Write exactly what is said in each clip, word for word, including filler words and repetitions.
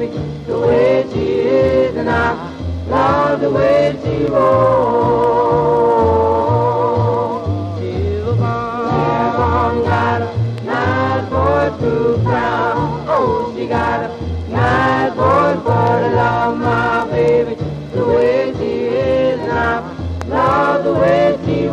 baby, the way she is, and I love the way she rolls. Silverbaum got a nice voice to crown. Oh, she got a nice voice, but I love my baby, the way she is, and I love the way she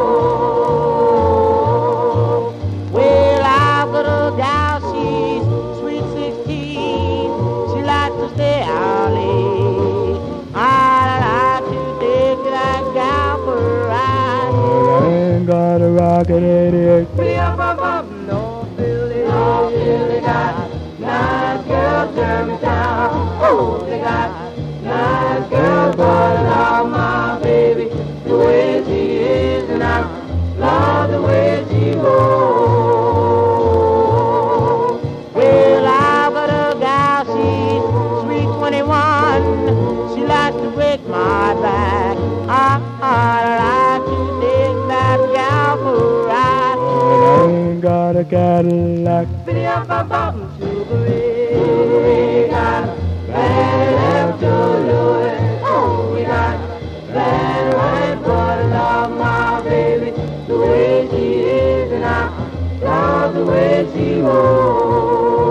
rolls. Well, I've got a gal, she's sweet sixteen. She likes to stay out late. I'd like to take that gal for a ride. Well, I ain't got a rocket eighty-eight. No, Billy, no, Billy got nice girls, Germantown. Oh, they got nice girls, but I love my baby, the way she is, and I love the way she rolls. Well, I've got a gal, she's sweet twenty-one. She likes to break my back. I, I'd like to take that gal for a ride. Well, I ain't got a Cadillac. Biddy-up-bop-bop, Sugar-Ray got bad left to Louis. Oh, we got bad right, but I love my baby, the way she is, and I love the way she rolls.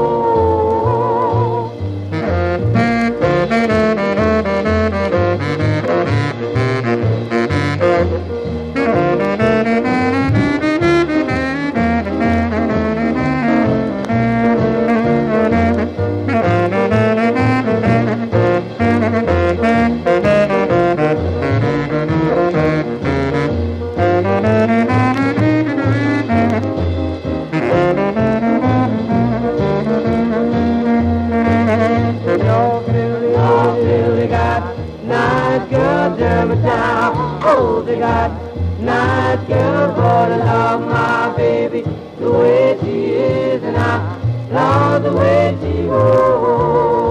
Oh, they got nice girls, but I love my baby, the way she is, and I love the way she rolls.